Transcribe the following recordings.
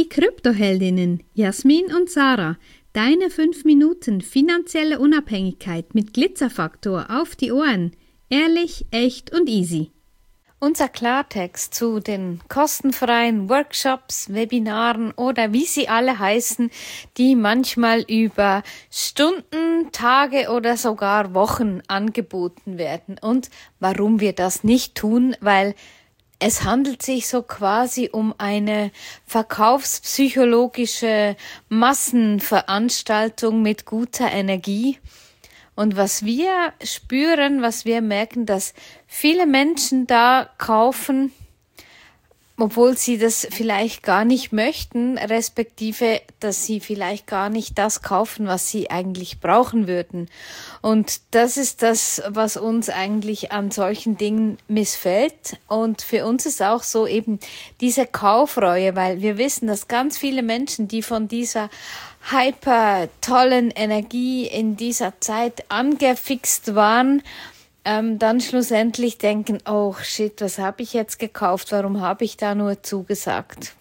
Kryptoheldinnen Jasmin und Sarah, deine 5 Minuten finanzielle Unabhängigkeit mit Glitzerfaktor auf die Ohren. Ehrlich, echt und easy. Unser Klartext zu den kostenfreien Workshops, Webinaren oder wie sie alle heißen, die manchmal über Stunden, Tage oder sogar Wochen angeboten werden. Und warum wir das nicht tun, weil es handelt sich so quasi um eine verkaufspsychologische Massenveranstaltung mit guter Energie. Und was wir spüren, was wir merken, dass viele Menschen da kaufen, obwohl sie das vielleicht gar nicht möchten, respektive, dass sie vielleicht gar nicht das kaufen, was sie eigentlich brauchen würden. Und das ist das, was uns eigentlich an solchen Dingen missfällt. Und für uns ist auch so eben diese Kaufreue, weil wir wissen, dass ganz viele Menschen, die von dieser hyper tollen Energie in dieser Zeit angefixt waren, dann schlussendlich denken, oh shit, was habe ich jetzt gekauft, warum habe ich da nur zugesagt?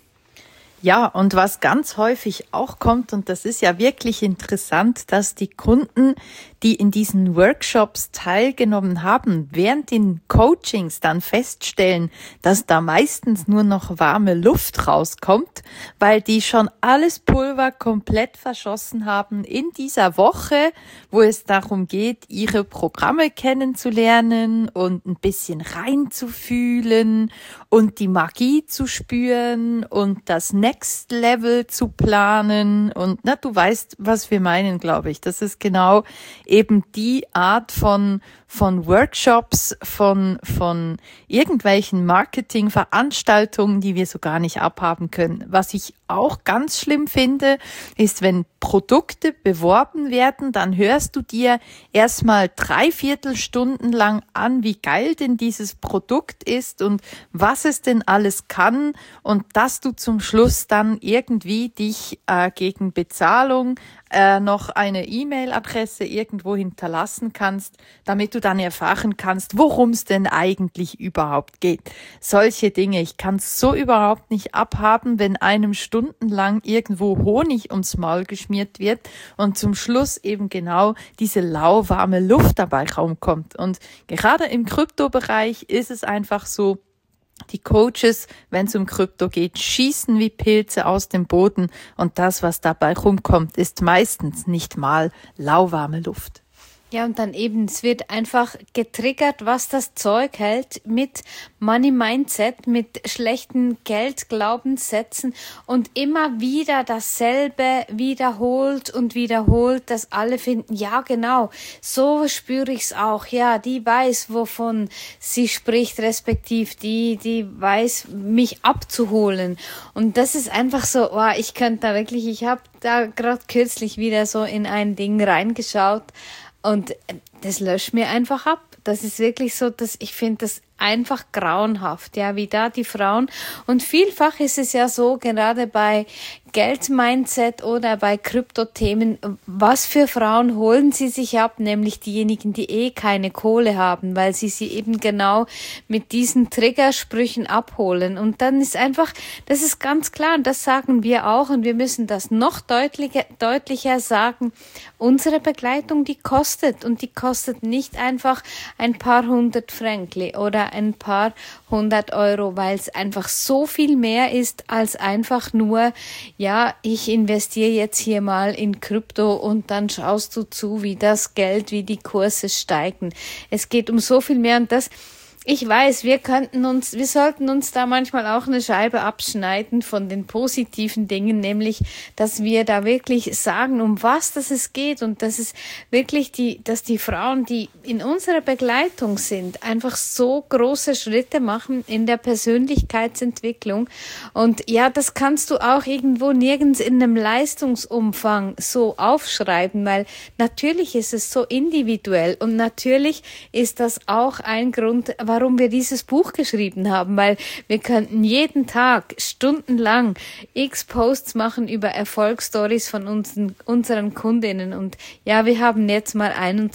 Ja, und was ganz häufig auch kommt, und das ist ja wirklich interessant, dass die Kunden, die in diesen Workshops teilgenommen haben, während den Coachings dann feststellen, dass da meistens nur noch warme Luft rauskommt, weil die schon alles Pulver komplett verschossen haben in dieser Woche, wo es darum geht, ihre Programme kennenzulernen und ein bisschen reinzufühlen und die Magie zu spüren und das Next Level zu planen. Und du weißt, was wir meinen, glaube ich. Das ist genau eben die Art von Workshops, von irgendwelchen Marketingveranstaltungen, die wir so gar nicht abhaben können. Was ich auch ganz schlimm finde, ist, wenn Produkte beworben werden, dann hörst du dir erstmal 3/4 Stunden lang an, wie geil denn dieses Produkt ist und was es denn alles kann und dass du zum Schluss dann irgendwie dich gegen Bezahlung noch eine E-Mail-Adresse irgendwo hinterlassen kannst, damit du dann erfahren kannst, worum es denn eigentlich überhaupt geht. Solche Dinge, ich kann es so überhaupt nicht abhaben, wenn einem stundenlang irgendwo Honig ums Maul geschmiert wird und zum Schluss eben genau diese lauwarme Luft dabei rauskommt. Und gerade im Kryptobereich ist es einfach so, die Coaches, wenn es um Krypto geht, schießen wie Pilze aus dem Boden und das, was dabei rumkommt, ist meistens nicht mal lauwarme Luft. Ja, und dann eben, es wird einfach getriggert, was das Zeug hält mit Money Mindset, mit schlechten Geldglaubenssätzen und immer wieder dasselbe wiederholt und wiederholt, dass alle finden, ja genau, so spüre ich's auch, ja, die weiß, wovon sie spricht, respektiv die weiß, mich abzuholen. Und das ist einfach so, ich könnte da wirklich, ich habe da gerade kürzlich wieder so in ein Ding reingeschaut, und das löscht mir einfach ab. Das ist wirklich so, dass ich finde das einfach grauenhaft, ja, wie da die Frauen. Und vielfach ist es ja so, gerade bei Geldmindset oder bei Kryptothemen, was für Frauen holen sie sich ab? Nämlich diejenigen, die keine Kohle haben, weil sie eben genau mit diesen Triggersprüchen abholen. Und dann ist einfach, das ist ganz klar, und das sagen wir auch, und wir müssen das noch deutlicher sagen, unsere Begleitung, die kostet, und die kostet nicht einfach ein paar 100 Fränkli oder ein paar 100 Euro, weil es einfach so viel mehr ist als einfach nur, ja, ich investiere jetzt hier mal in Krypto und dann schaust du zu, wie das Geld, wie die Kurse steigen. Es geht um so viel mehr, und das, ich weiß, wir sollten uns da manchmal auch eine Scheibe abschneiden von den positiven Dingen, nämlich, dass wir da wirklich sagen, um was das es geht, und das ist wirklich dass die Frauen, die in unserer Begleitung sind, einfach so große Schritte machen in der Persönlichkeitsentwicklung. Und ja, das kannst du auch irgendwo nirgends in einem Leistungsumfang so aufschreiben, weil natürlich ist es so individuell, und natürlich ist das auch ein Grund, warum wir dieses Buch geschrieben haben, weil wir könnten jeden Tag stundenlang x Posts machen über Erfolgsstories von unseren Kundinnen, und ja, wir haben jetzt mal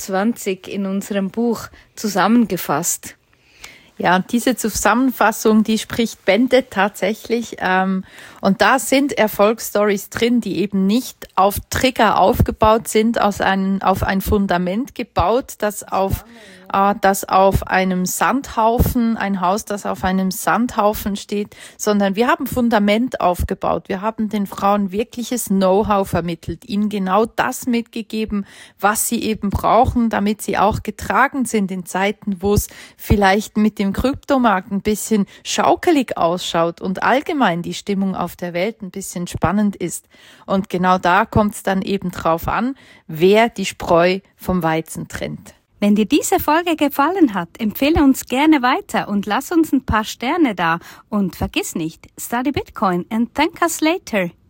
21 in unserem Buch zusammengefasst. Ja, und diese Zusammenfassung, die spricht Bände tatsächlich. Und da sind Erfolgsstories drin, die eben nicht auf Trigger aufgebaut sind, auf ein Fundament gebaut, das auf einem Sandhaufen, ein Haus, das auf einem Sandhaufen steht, sondern wir haben Fundament aufgebaut. Wir haben den Frauen wirkliches Know-how vermittelt, ihnen genau das mitgegeben, was sie eben brauchen, damit sie auch getragen sind in Zeiten, wo es vielleicht mit dem Kryptomarkt ein bisschen schaukelig ausschaut und allgemein die Stimmung auf der Welt ein bisschen spannend ist. Und genau da kommt es dann eben drauf an, wer die Spreu vom Weizen trennt. Wenn dir diese Folge gefallen hat, empfehle uns gerne weiter und lass uns ein paar Sterne da. Und vergiss nicht, study Bitcoin and thank us later.